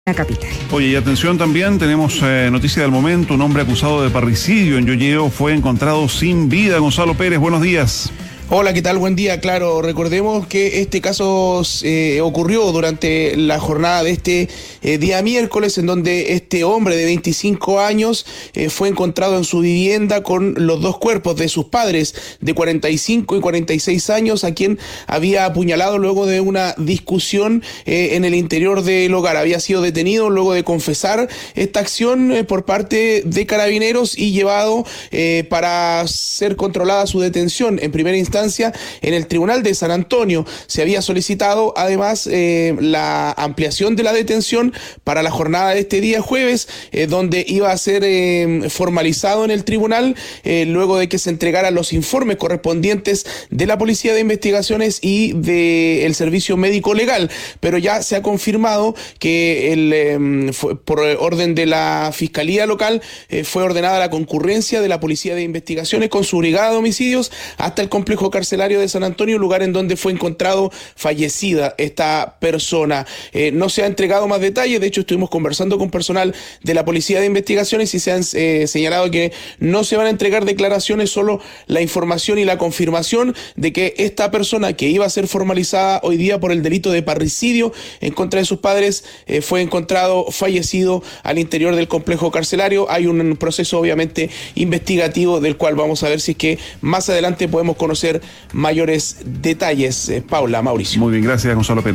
la capital. Oye, y atención también, tenemos noticia del momento. Un hombre acusado de parricidio en Llolleo fue encontrado sin vida. Gonzalo Pérez, buenos días. Hola, ¿qué tal? Buen día. Claro, recordemos que este caso ocurrió durante la jornada de este día miércoles, en donde este hombre de 25 años fue encontrado en su vivienda con los dos cuerpos de sus padres de 45 y 46 años, a quien había apuñalado luego de una discusión en el interior del hogar. Había sido detenido luego de confesar esta acción por parte de Carabineros y llevado para ser controlada su detención. En primera instancia, en el Tribunal de San Antonio se había solicitado además la ampliación de la detención para la jornada de este día jueves, donde iba a ser formalizado en el tribunal luego de que se entregaran los informes correspondientes de la Policía de Investigaciones y del Servicio Médico Legal. Pero ya se ha confirmado que por orden de la Fiscalía Local fue ordenada la concurrencia de la Policía de Investigaciones con su brigada de homicidios hasta el complejo carcelario de San Antonio, lugar en donde fue encontrado fallecida esta persona. No se ha entregado más detalles. De hecho, estuvimos conversando con personal de la Policía de Investigaciones y se han señalado que no se van a entregar declaraciones, solo la información y la confirmación de que esta persona, que iba a ser formalizada hoy día por el delito de parricidio en contra de sus padres, fue encontrado fallecido al interior del complejo carcelario. Hay un proceso obviamente investigativo del cual vamos a ver si es que más adelante podemos conocer mayores detalles. Paula, Mauricio. Muy bien, gracias, Gonzalo Pérez.